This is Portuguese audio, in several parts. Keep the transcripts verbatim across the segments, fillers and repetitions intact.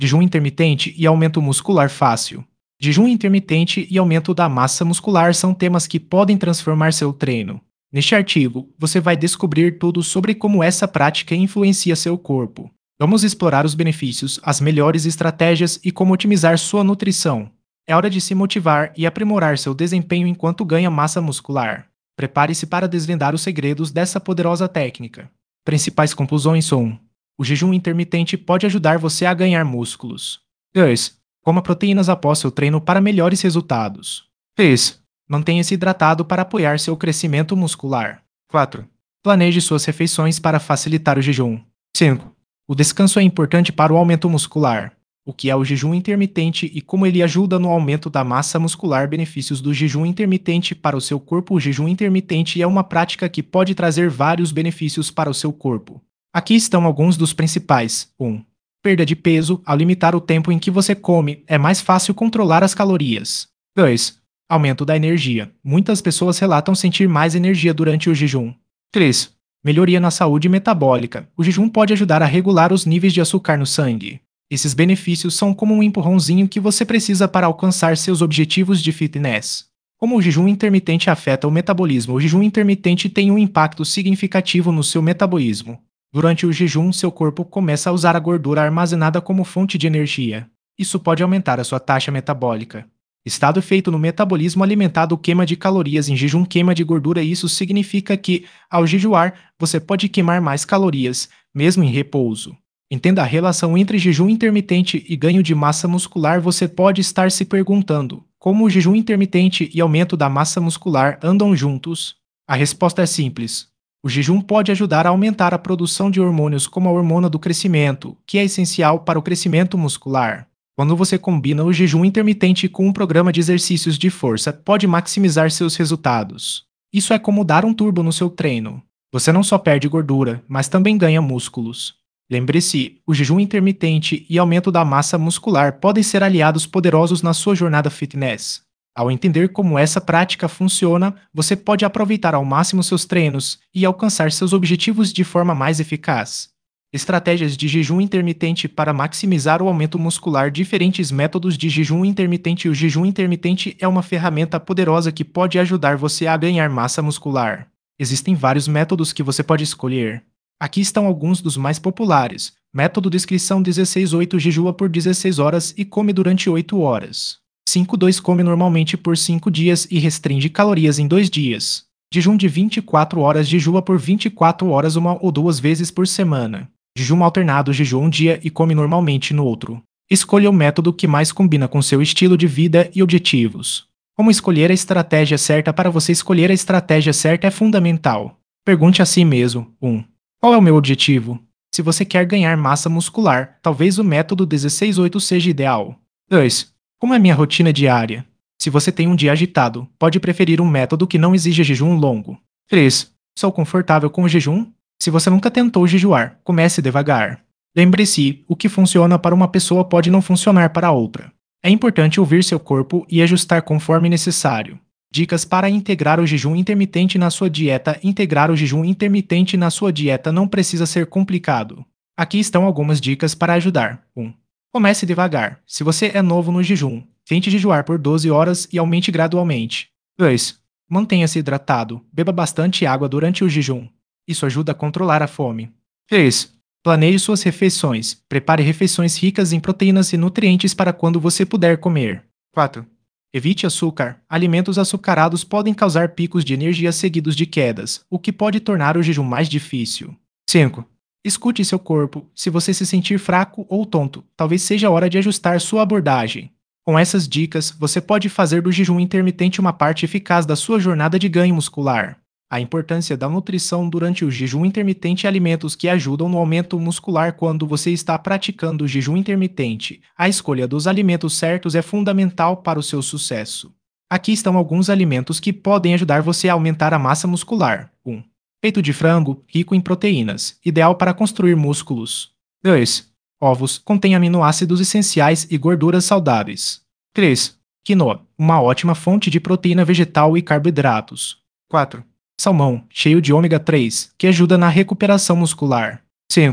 Jejum intermitente e aumento muscular fácil. Jejum intermitente e aumento da massa muscular são temas que podem transformar seu treino. Neste artigo, você vai descobrir tudo sobre como essa prática influencia seu corpo. Vamos explorar os benefícios, as melhores estratégias e como otimizar sua nutrição. É hora de se motivar e aprimorar seu desempenho enquanto ganha massa muscular. Prepare-se para desvendar os segredos dessa poderosa técnica. Principais conclusões são: o jejum intermitente pode ajudar você a ganhar músculos. dois. Coma proteínas após seu treino para melhores resultados. três. Mantenha-se hidratado para apoiar seu crescimento muscular. quatro. Planeje suas refeições para facilitar o jejum. cinco. O descanso é importante para o aumento muscular. O que é o jejum intermitente e como ele ajuda no aumento da massa muscular. Benefícios do jejum intermitente para o seu corpo. O jejum intermitente é uma prática que pode trazer vários benefícios para o seu corpo. Aqui estão alguns dos principais. um. Perda de peso. Ao limitar o tempo em que você come, é mais fácil controlar as calorias. dois. Aumento da energia. Muitas pessoas relatam sentir mais energia durante o jejum. três. Melhoria na saúde metabólica. O jejum pode ajudar a regular os níveis de açúcar no sangue. Esses benefícios são como um empurrãozinho que você precisa para alcançar seus objetivos de fitness. Como o jejum intermitente afeta o metabolismo? O jejum intermitente tem um impacto significativo no seu metabolismo. Durante o jejum, seu corpo começa a usar a gordura armazenada como fonte de energia. Isso pode aumentar a sua taxa metabólica. Estado feito no metabolismo alimentado queima de calorias em jejum, queima de gordura. Isso significa que, ao jejuar, você pode queimar mais calorias, mesmo em repouso. Entenda a relação entre jejum intermitente e ganho de massa muscular. Você pode estar se perguntando como o jejum intermitente e aumento da massa muscular andam juntos. A resposta é simples. O jejum pode ajudar a aumentar a produção de hormônios como a hormona do crescimento, que é essencial para o crescimento muscular. Quando você combina o jejum intermitente com um programa de exercícios de força, pode maximizar seus resultados. Isso é como dar um turbo no seu treino. Você não só perde gordura, mas também ganha músculos. Lembre-se, o jejum intermitente e aumento da massa muscular podem ser aliados poderosos na sua jornada fitness. Ao entender como essa prática funciona, você pode aproveitar ao máximo seus treinos e alcançar seus objetivos de forma mais eficaz. Estratégias de jejum intermitente para maximizar o aumento muscular. Diferentes métodos de jejum intermitente. O jejum intermitente é uma ferramenta poderosa que pode ajudar você a ganhar massa muscular. Existem vários métodos que você pode escolher. Aqui estão alguns dos mais populares. Método descrição dezesseis oito: jejua por dezesseis horas e come durante oito horas. cinco dois: come normalmente por cinco dias e restringe calorias em dois dias. Jejum de vinte e quatro horas: jejua por vinte e quatro horas uma ou duas vezes por semana. Jejum alternado: jejua um dia e come normalmente no outro. Escolha o método que mais combina com seu estilo de vida e objetivos. Como escolher a estratégia certa? Para você escolher a estratégia certa é fundamental. Pergunte a si mesmo: um. Qual é o meu objetivo? Se você quer ganhar massa muscular, talvez o método dezesseis oito seja ideal. dois. Como é minha rotina diária? Se você tem um dia agitado, pode preferir um método que não exija jejum longo. três. Sou confortável com o jejum? Se você nunca tentou jejuar, comece devagar. Lembre-se, o que funciona para uma pessoa pode não funcionar para outra. É importante ouvir seu corpo e ajustar conforme necessário. Dicas para integrar o jejum intermitente na sua dieta. Integrar o jejum intermitente na sua dieta não precisa ser complicado. Aqui estão algumas dicas para ajudar. um. Comece devagar. Se você é novo no jejum, tente jejuar por doze horas e aumente gradualmente. dois. Mantenha-se hidratado. Beba bastante água durante o jejum. Isso ajuda a controlar a fome. três. Planeje suas refeições. Prepare refeições ricas em proteínas e nutrientes para quando você puder comer. quatro. Evite açúcar. Alimentos açucarados podem causar picos de energia seguidos de quedas, o que pode tornar o jejum mais difícil. cinco. Escute seu corpo. Se você se sentir fraco ou tonto, talvez seja a hora de ajustar sua abordagem. Com essas dicas, você pode fazer do jejum intermitente uma parte eficaz da sua jornada de ganho muscular. A importância da nutrição durante o jejum intermitente. Alimentos que ajudam no aumento muscular. Quando você está praticando o jejum intermitente, a escolha dos alimentos certos é fundamental para o seu sucesso. Aqui estão alguns alimentos que podem ajudar você a aumentar a massa muscular. um. Peito de frango, rico em proteínas, ideal para construir músculos. dois. Ovos, contém aminoácidos essenciais e gorduras saudáveis. três. Quinoa, uma ótima fonte de proteína vegetal e carboidratos. quatro. Salmão, cheio de ômega três, que ajuda na recuperação muscular. cinco.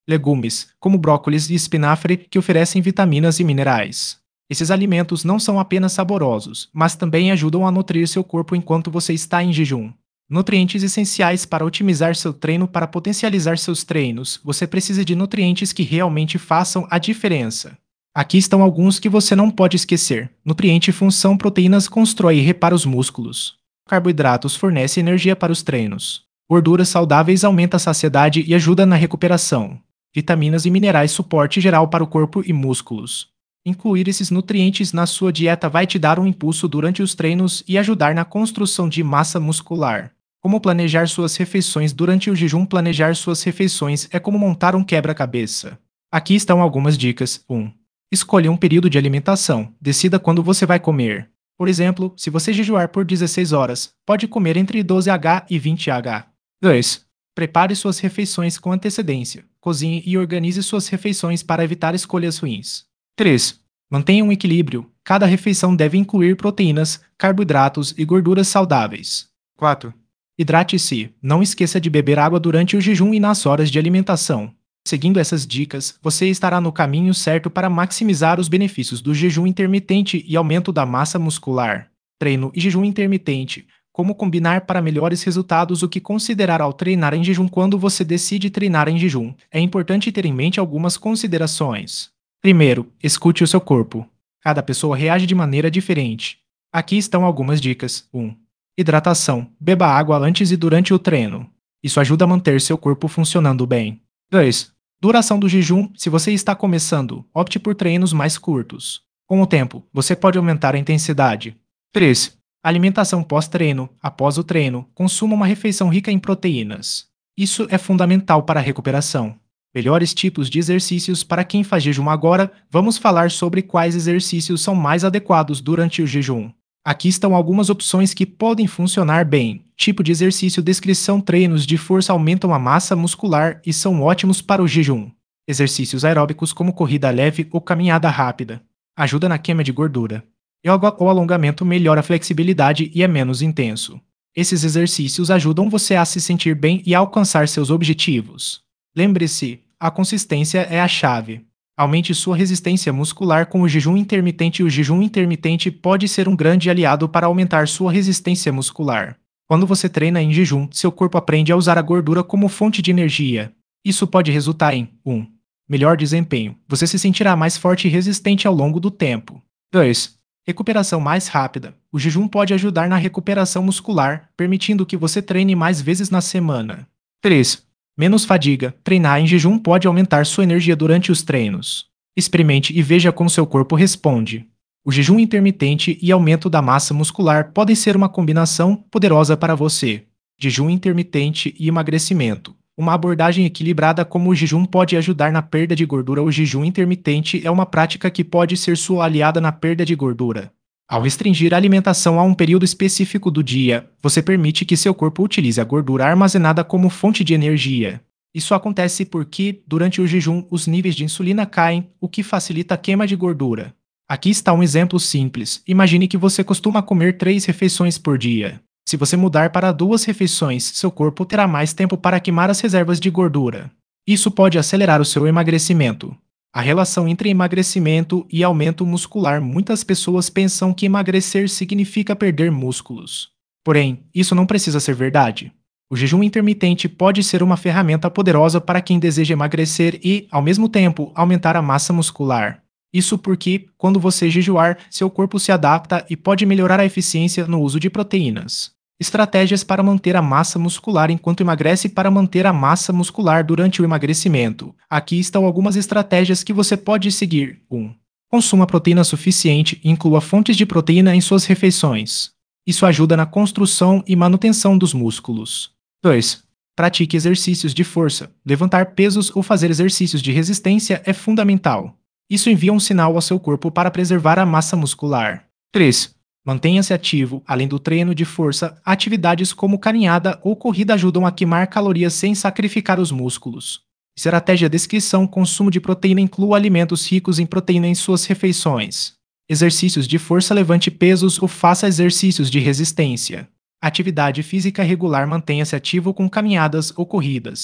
Legumes, como brócolis e espinafre, que oferecem vitaminas e minerais. Esses alimentos não são apenas saborosos, mas também ajudam a nutrir seu corpo enquanto você está em jejum. Nutrientes essenciais para otimizar seu treino. Para potencializar seus treinos, você precisa de nutrientes que realmente façam a diferença. Aqui estão alguns que você não pode esquecer. Nutriente função: proteínas constrói e repara os músculos. Carboidratos fornece energia para os treinos. Gorduras saudáveis aumenta a saciedade e ajuda na recuperação. Vitaminas e minerais suporte geral para o corpo e músculos. Incluir esses nutrientes na sua dieta vai te dar um impulso durante os treinos e ajudar na construção de massa muscular. Como planejar suas refeições durante o jejum? Planejar suas refeições é como montar um quebra-cabeça. Aqui estão algumas dicas. um. Escolha um período de alimentação. Decida quando você vai comer. Por exemplo, se você jejuar por dezesseis horas, pode comer entre doze horas e vinte horas. dois. Prepare suas refeições com antecedência. Cozinhe e organize suas refeições para evitar escolhas ruins. três. Mantenha um equilíbrio. Cada refeição deve incluir proteínas, carboidratos e gorduras saudáveis. quatro. Hidrate-se. Não esqueça de beber água durante o jejum e nas horas de alimentação. Seguindo essas dicas, você estará no caminho certo para maximizar os benefícios do jejum intermitente e aumento da massa muscular. Treino e jejum intermitente. Como combinar para melhores resultados? O que considerar ao treinar em jejum? Quando você decide treinar em jejum, é importante ter em mente algumas considerações. Primeiro, escute o seu corpo. Cada pessoa reage de maneira diferente. Aqui estão algumas dicas. um. Hidratação. Beba água antes e durante o treino. Isso ajuda a manter seu corpo funcionando bem. dois. Duração do jejum. Se você está começando, opte por treinos mais curtos. Com o tempo, você pode aumentar a intensidade. três. Alimentação pós-treino. Após o treino, consuma uma refeição rica em proteínas. Isso é fundamental para a recuperação. Melhores tipos de exercícios para quem faz jejum. Agora, vamos falar sobre quais exercícios são mais adequados durante o jejum. Aqui estão algumas opções que podem funcionar bem. Tipo de exercício. Descrição: treinos de força aumentam a massa muscular e são ótimos para o jejum. Exercícios aeróbicos como corrida leve ou caminhada rápida. Ajuda na queima de gordura. Yoga ou alongamento melhora a flexibilidade e é menos intenso. Esses exercícios ajudam você a se sentir bem e a alcançar seus objetivos. Lembre-se, a consistência é a chave. Aumente sua resistência muscular com o jejum intermitente. O jejum intermitente pode ser um grande aliado para aumentar sua resistência muscular. Quando você treina em jejum, seu corpo aprende a usar a gordura como fonte de energia. Isso pode resultar em um. Melhor desempenho. Você se sentirá mais forte e resistente ao longo do tempo. dois. Recuperação mais rápida. O jejum pode ajudar na recuperação muscular, permitindo que você treine mais vezes na semana. três. Menos fadiga. Treinar em jejum pode aumentar sua energia durante os treinos. Experimente e veja como seu corpo responde. O jejum intermitente e aumento da massa muscular podem ser uma combinação poderosa para você. Jejum intermitente e emagrecimento. Uma abordagem equilibrada como o jejum pode ajudar na perda de gordura. O jejum intermitente é uma prática que pode ser sua aliada na perda de gordura. Ao restringir a alimentação a um período específico do dia, você permite que seu corpo utilize a gordura armazenada como fonte de energia. Isso acontece porque, durante o jejum, os níveis de insulina caem, o que facilita a queima de gordura. Aqui está um exemplo simples. Imagine que você costuma comer três refeições por dia. Se você mudar para duas refeições, seu corpo terá mais tempo para queimar as reservas de gordura. Isso pode acelerar o seu emagrecimento. A relação entre emagrecimento e aumento muscular. Muitas pessoas pensam que emagrecer significa perder músculos. Porém, isso não precisa ser verdade. O jejum intermitente pode ser uma ferramenta poderosa para quem deseja emagrecer e, ao mesmo tempo, aumentar a massa muscular. Isso porque, quando você jejuar, seu corpo se adapta e pode melhorar a eficiência no uso de proteínas. Estratégias para manter a massa muscular enquanto emagrece. Para manter a massa muscular durante o emagrecimento. Aqui estão algumas estratégias que você pode seguir. um. Consuma proteína suficiente e inclua fontes de proteína em suas refeições. Isso ajuda na construção e manutenção dos músculos. dois. Pratique exercícios de força. Levantar pesos ou fazer exercícios de resistência é fundamental. Isso envia um sinal ao seu corpo para preservar a massa muscular. três. Mantenha-se ativo. Além do treino de força, atividades como caminhada ou corrida ajudam a queimar calorias sem sacrificar os músculos. Estratégia: descrição: consumo de proteína. Inclua alimentos ricos em proteína em suas refeições. Exercícios de força: levante pesos ou faça exercícios de resistência. Atividade física regular: mantenha-se ativo com caminhadas ou corridas.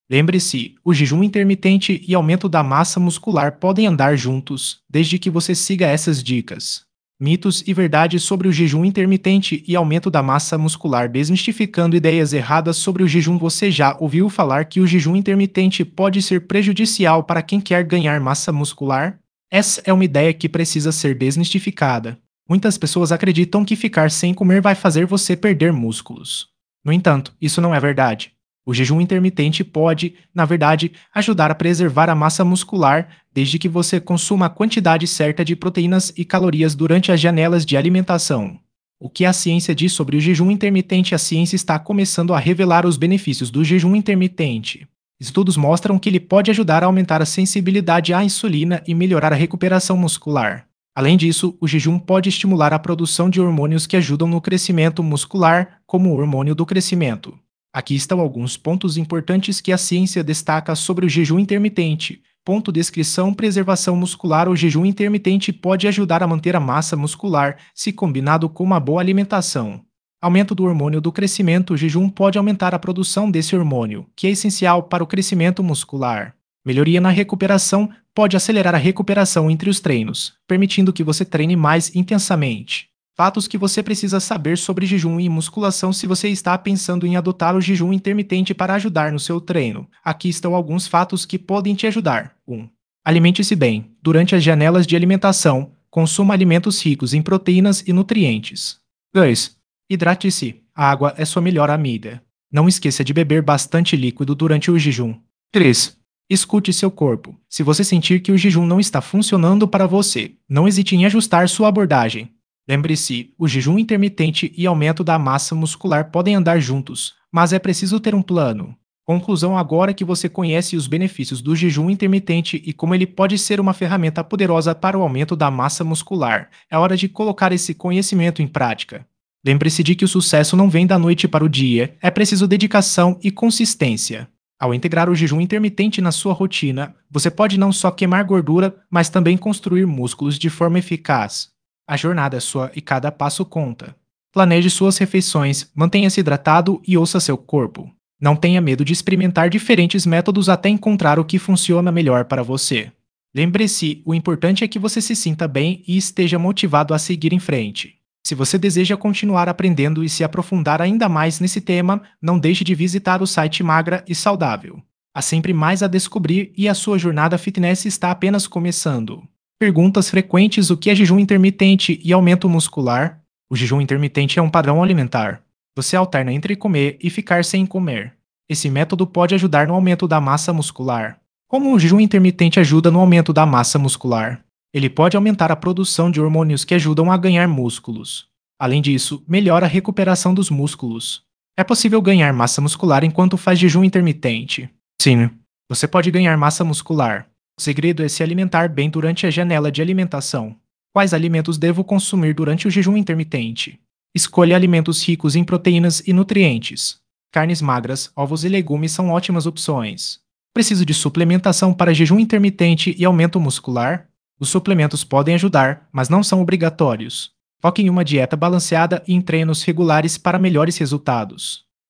Lembre-se, o jejum intermitente e aumento da massa muscular podem andar juntos, desde que você siga essas dicas. Mitos e verdades sobre o jejum intermitente e aumento da massa muscular. Desmistificando ideias erradas sobre o jejum. Você já ouviu falar que o jejum intermitente pode ser prejudicial para quem quer ganhar massa muscular? Essa é uma ideia que precisa ser desmistificada. Muitas pessoas acreditam que ficar sem comer vai fazer você perder músculos. No entanto, isso não é verdade. O jejum intermitente pode, na verdade, ajudar a preservar a massa muscular, desde que você consuma a quantidade certa de proteínas e calorias durante as janelas de alimentação. O que a ciência diz sobre o jejum intermitente? A ciência está começando a revelar os benefícios do jejum intermitente. Estudos mostram que ele pode ajudar a aumentar a sensibilidade à insulina e melhorar a recuperação muscular. Além disso, o jejum pode estimular a produção de hormônios que ajudam no crescimento muscular, como o hormônio do crescimento. Aqui estão alguns pontos importantes que a ciência destaca sobre o jejum intermitente. Ponto: descrição: preservação muscular. O jejum intermitente pode ajudar a manter a massa muscular, se combinado com uma boa alimentação. Aumento do hormônio do crescimento. O jejum pode aumentar a produção desse hormônio, que é essencial para o crescimento muscular. Melhoria na recuperação. Pode acelerar a recuperação entre os treinos, permitindo que você treine mais intensamente. Fatos que você precisa saber sobre jejum e musculação. Se você está pensando em adotar o jejum intermitente para ajudar no seu treino, aqui estão alguns fatos que podem te ajudar. um. Alimente-se bem. Durante as janelas de alimentação, consuma alimentos ricos em proteínas e nutrientes. dois. Hidrate-se. A água é sua melhor amiga. Não esqueça de beber bastante líquido durante o jejum. três. Escute seu corpo. Se você sentir que o jejum não está funcionando para você, não hesite em ajustar sua abordagem. Lembre-se, o jejum intermitente e aumento da massa muscular podem andar juntos, mas é preciso ter um plano. Conclusão: agora que você conhece os benefícios do jejum intermitente e como ele pode ser uma ferramenta poderosa para o aumento da massa muscular, é hora de colocar esse conhecimento em prática. Lembre-se de que o sucesso não vem da noite para o dia, é preciso dedicação e consistência. Ao integrar o jejum intermitente na sua rotina, você pode não só queimar gordura, mas também construir músculos de forma eficaz. A jornada é sua e cada passo conta. Planeje suas refeições, mantenha-se hidratado e ouça seu corpo. Não tenha medo de experimentar diferentes métodos até encontrar o que funciona melhor para você. Lembre-se, o importante é que você se sinta bem e esteja motivado a seguir em frente. Se você deseja continuar aprendendo e se aprofundar ainda mais nesse tema, não deixe de visitar o site Magra e Saudável. Há sempre mais a descobrir e a sua jornada fitness está apenas começando. Perguntas frequentes: o que é jejum intermitente e aumento muscular? O jejum intermitente é um padrão alimentar. Você alterna entre comer e ficar sem comer. Esse método pode ajudar no aumento da massa muscular. Como o jejum intermitente ajuda no aumento da massa muscular? Ele pode aumentar a produção de hormônios que ajudam a ganhar músculos. Além disso, melhora a recuperação dos músculos. É possível ganhar massa muscular enquanto faz jejum intermitente? Sim, você pode ganhar massa muscular. O segredo é se alimentar bem durante a janela de alimentação. Quais alimentos devo consumir durante o jejum intermitente? Escolha alimentos ricos em proteínas e nutrientes. Carnes magras, ovos e legumes são ótimas opções. Preciso de suplementação para jejum intermitente e aumento muscular? Os suplementos podem ajudar, mas não são obrigatórios. Foque em uma dieta balanceada e em treinos regulares para melhores resultados.